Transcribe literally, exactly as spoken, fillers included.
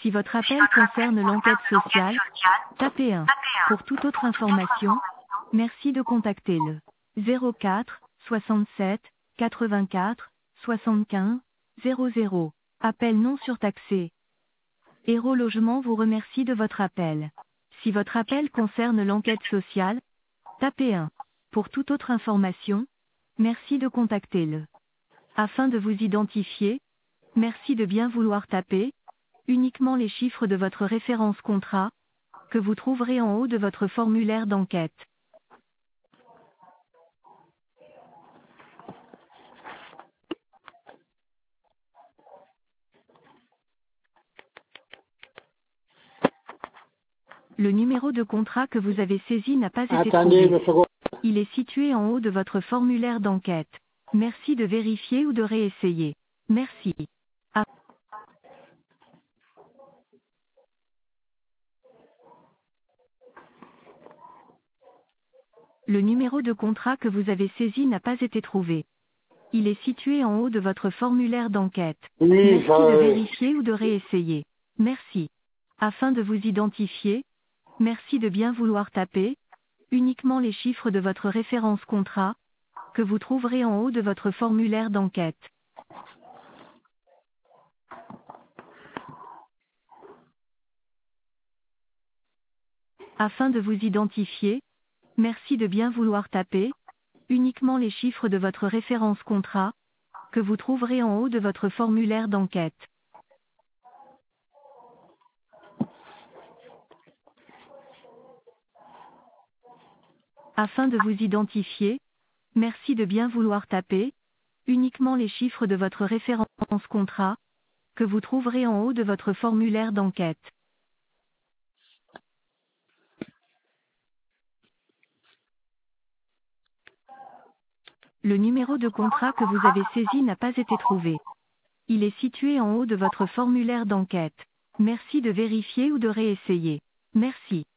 Si votre appel concerne l'enquête sociale, tapez un. Pour toute autre information, merci de contacter le zéro quatre soixante-sept quatre-vingt-quatre soixante-quinze zéro zéro. Appel non surtaxé. Héros Logement vous remercie de votre appel. Si votre appel concerne l'enquête sociale, tapez un. Pour toute autre information, merci de contacter le. Afin de vous identifier, merci de bien vouloir taper uniquement les chiffres de votre référence contrat, que vous trouverez en haut de votre formulaire d'enquête. Le numéro de contrat que vous avez saisi n'a pas été Attendez trouvé. une seconde. Il est situé en haut de votre formulaire d'enquête. Merci de vérifier ou de réessayer. Merci. À- Le numéro de contrat que vous avez saisi n'a pas été trouvé. Il est situé en haut de votre formulaire d'enquête. Oui, Merci de je... vérifier ou de réessayer. Merci. Afin de vous identifier, merci de bien vouloir taper uniquement les chiffres de votre référence contrat, que vous trouverez en haut de votre formulaire d'enquête. Afin de vous identifier, merci de bien vouloir taper uniquement les chiffres de votre référence contrat, que vous trouverez en haut de votre formulaire d'enquête. Afin de vous identifier, merci de bien vouloir taper uniquement les chiffres de votre référence contrat, que vous trouverez en haut de votre formulaire d'enquête. Le numéro de contrat que vous avez saisi n'a pas été trouvé. Il est situé en haut de votre formulaire d'enquête. Merci de vérifier ou de réessayer. Merci.